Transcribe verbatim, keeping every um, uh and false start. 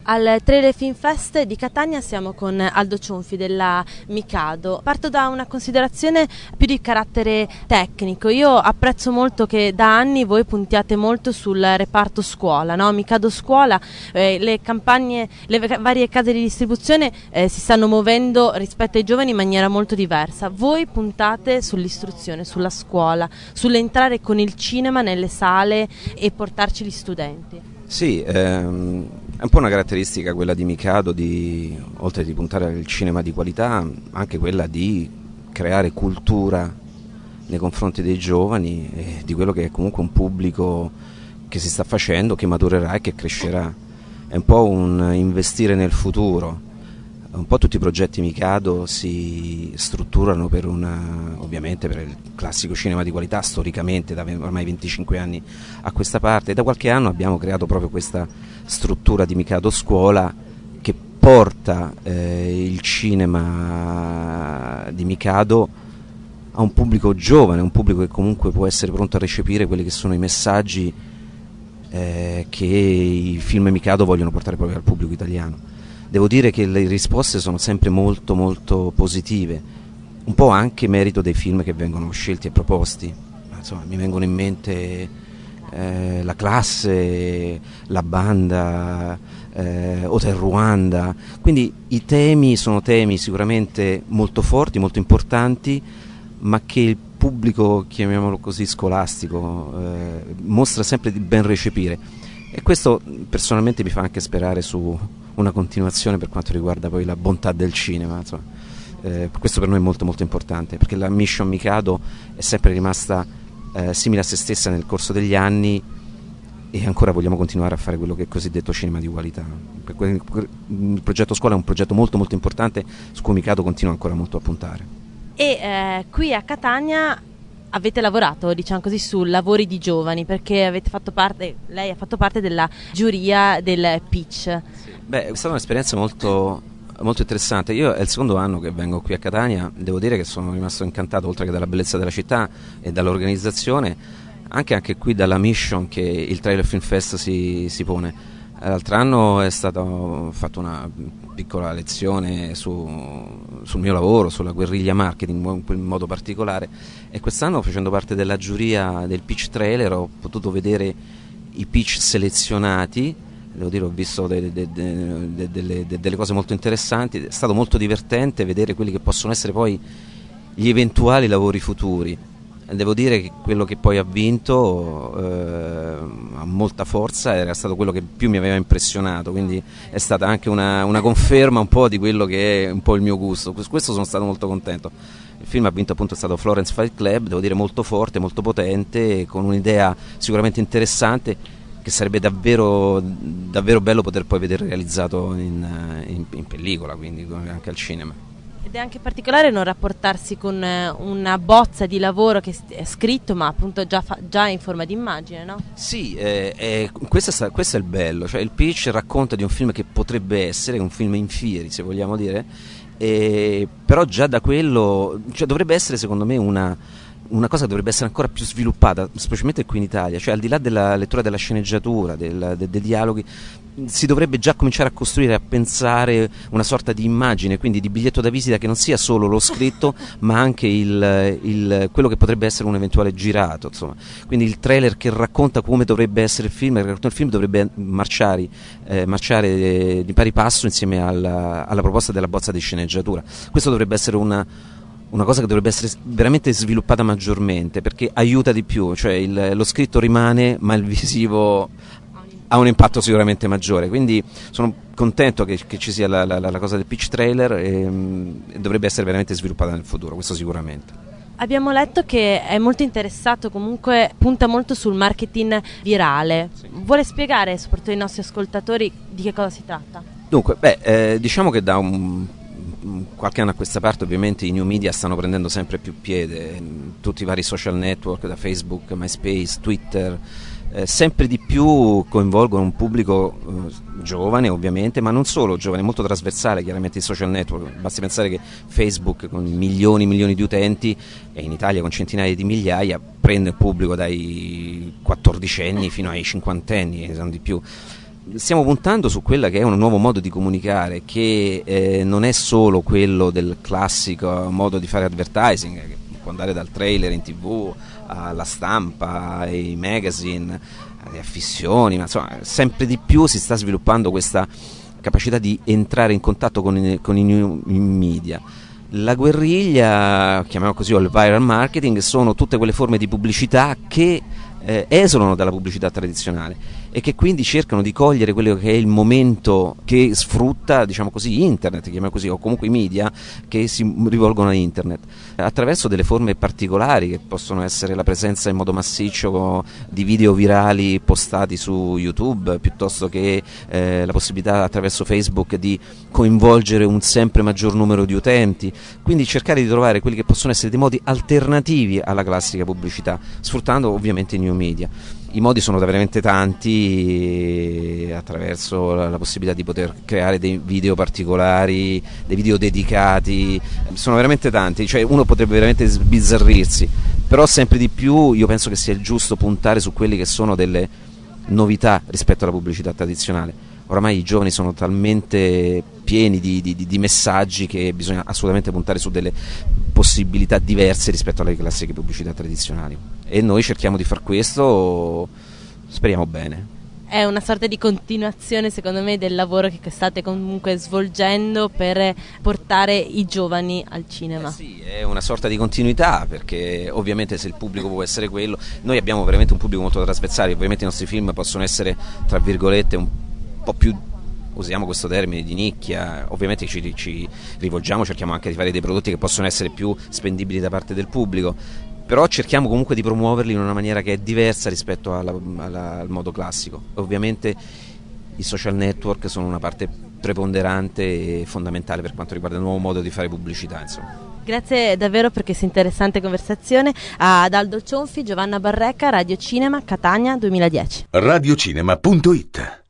Al Trailer Film Fest di Catania siamo con Aldo Cionfi della Mikado. Parto da una considerazione più di carattere tecnico. Io apprezzo molto che da anni voi puntiate molto sul reparto scuola, no? Mikado scuola, eh, le campagne, le varie case di distribuzione eh, si stanno muovendo rispetto ai giovani in maniera molto diversa. Voi puntate sull'istruzione, sulla scuola, sull'entrare con il cinema nelle sale e portarci gli studenti. Sì, ehm, è un po' una caratteristica quella di Mikado, di, oltre di puntare al cinema di qualità, anche quella di creare cultura nei confronti dei giovani e di quello che è comunque un pubblico che si sta facendo, che maturerà e che crescerà. È un po' un investire nel futuro. Un po' tutti i progetti Mikado si strutturano per una, ovviamente per il classico cinema di qualità, storicamente da ormai venticinque anni a questa parte, e da qualche anno abbiamo creato proprio questa struttura di Mikado Scuola che porta eh, il cinema di Mikado a un pubblico giovane, un pubblico che comunque può essere pronto a recepire quelli che sono i messaggi eh, che i film Mikado vogliono portare proprio al pubblico italiano. Devo dire che le risposte sono sempre molto molto positive, un po' anche merito dei film che vengono scelti e proposti. Insomma, mi vengono in mente eh, La Classe, La Banda, eh, Hotel Ruanda, quindi i temi sono temi sicuramente molto forti, molto importanti, ma che il pubblico, chiamiamolo così, scolastico, eh, mostra sempre di ben recepire, e questo personalmente mi fa anche sperare su una continuazione per quanto riguarda poi la bontà del cinema. Insomma, eh, questo per noi è molto molto importante, perché la mission Mikado è sempre rimasta eh, simile a se stessa nel corso degli anni, e ancora vogliamo continuare a fare quello che è cosiddetto cinema di qualità. Il progetto scuola è un progetto molto molto importante su cui Mikado continua ancora molto a puntare. E eh, qui a Catania avete lavorato, diciamo così, su lavori di giovani, perché avete fatto parte, lei ha fatto parte della giuria del Pitch. Beh, è stata un'esperienza molto, molto interessante. Io è il secondo anno che vengo qui a Catania, devo dire che sono rimasto incantato, oltre che dalla bellezza della città e dall'organizzazione, anche, anche qui dalla mission che il Trailer Film Fest si, si pone. L'altro anno è stata fatta una piccola lezione su, sul mio lavoro, sulla guerriglia marketing in modo particolare, e quest'anno, facendo parte della giuria del pitch trailer, ho potuto vedere i pitch selezionati. Devo dire, ho visto de, de, de, de, de, de, delle cose molto interessanti. È stato molto divertente vedere quelli che possono essere poi gli eventuali lavori futuri. Devo dire che quello che poi ha vinto eh, ha molta forza, era stato quello che più mi aveva impressionato, quindi è stata anche una, una conferma un po' di quello che è un po' il mio gusto. Su questo sono stato molto contento. Il film ha vinto, appunto, è stato Florence Fight Club, devo dire molto forte, molto potente, con un'idea sicuramente interessante, che sarebbe davvero, davvero bello poter poi vedere realizzato in, in, in pellicola, quindi anche al cinema. Ed è anche particolare non rapportarsi con una bozza di lavoro che è scritto, ma appunto già, fa, già in forma di immagine, no? Sì, eh, eh, questo, è, questo è il bello, cioè il pitch racconta di un film che potrebbe essere un film in fieri, se vogliamo dire, eh, però già da quello, cioè dovrebbe essere, secondo me, una, una cosa che dovrebbe essere ancora più sviluppata, specialmente qui in Italia, cioè al di là della lettura della sceneggiatura, del, de, dei dialoghi, si dovrebbe già cominciare a costruire, a pensare una sorta di immagine, quindi di biglietto da visita che non sia solo lo scritto, ma anche il, il, quello che potrebbe essere un eventuale girato, insomma. Quindi il trailer che racconta come dovrebbe essere il film, il film dovrebbe marciare, eh, marciare eh, di pari passo insieme alla, alla proposta della bozza di sceneggiatura. Questo dovrebbe essere una una cosa che dovrebbe essere veramente sviluppata maggiormente, perché aiuta di più, cioè il, lo scritto rimane, ma il visivo ha un impatto sicuramente maggiore, quindi sono contento che, che ci sia la, la, la cosa del pitch trailer, e, e dovrebbe essere veramente sviluppata nel futuro, questo sicuramente. Abbiamo letto che è molto interessato, comunque punta molto sul marketing virale. Sì. Vuole spiegare soprattutto ai nostri ascoltatori di che cosa si tratta? Dunque, beh, eh, diciamo che da un qualche anno a questa parte ovviamente i new media stanno prendendo sempre più piede, tutti i vari social network, da Facebook, MySpace, Twitter, eh, sempre di più coinvolgono un pubblico eh, giovane, ovviamente, ma non solo giovane, molto trasversale chiaramente i social network. Basti pensare che Facebook, con milioni e milioni di utenti, e in Italia con centinaia di migliaia, prende il pubblico dai quattordicenni fino ai cinquantenni, e non di più. stiamo puntando su quella che è un nuovo modo di comunicare, che eh, non è solo quello del classico modo di fare advertising, che può andare dal trailer in tv alla stampa, ai magazine, alle affissioni, ma insomma sempre di più si sta sviluppando questa capacità di entrare in contatto con i, con i new media. La guerriglia, chiamiamola così, o il viral marketing, sono tutte quelle forme di pubblicità che eh, esulano dalla pubblicità tradizionale e che quindi cercano di cogliere quello che è il momento che sfrutta, diciamo così, internet, chiamiamo così, o comunque i media che si rivolgono a internet, attraverso delle forme particolari che possono essere la presenza in modo massiccio di video virali postati su YouTube, piuttosto che eh, la possibilità attraverso Facebook di coinvolgere un sempre maggior numero di utenti, quindi cercare di trovare quelli che possono essere dei modi alternativi alla classica pubblicità, sfruttando ovviamente i new media. I modi sono veramente tanti, attraverso la, la possibilità di poter creare dei video particolari, dei video dedicati, sono veramente tanti, cioè uno potrebbe veramente sbizzarrirsi, però sempre di più io penso che sia giusto puntare su quelli che sono delle novità rispetto alla pubblicità tradizionale. Oramai i giovani sono talmente pieni di, di, di messaggi che bisogna assolutamente puntare su delle possibilità diverse rispetto alle classiche pubblicità tradizionali, e noi cerchiamo di far questo, speriamo bene. È una sorta di continuazione, secondo me, del lavoro che state comunque svolgendo per portare i giovani al cinema. Eh sì, è una sorta di continuità, perché ovviamente se il pubblico può essere quello, noi abbiamo veramente un pubblico molto trasversale, ovviamente i nostri film possono essere, tra virgolette, un po' più, usiamo questo termine, di nicchia, ovviamente ci, ci rivolgiamo, cerchiamo anche di fare dei prodotti che possono essere più spendibili da parte del pubblico, però cerchiamo comunque di promuoverli in una maniera che è diversa rispetto alla, alla, al modo classico. Ovviamente i social network sono una parte preponderante e fondamentale per quanto riguarda il nuovo modo di fare pubblicità, insomma. Grazie davvero per questa interessante conversazione ad Aldo Cionfi, Giovanna Barreca, Radio Cinema, Catania duemiladieci. radiocinema punto it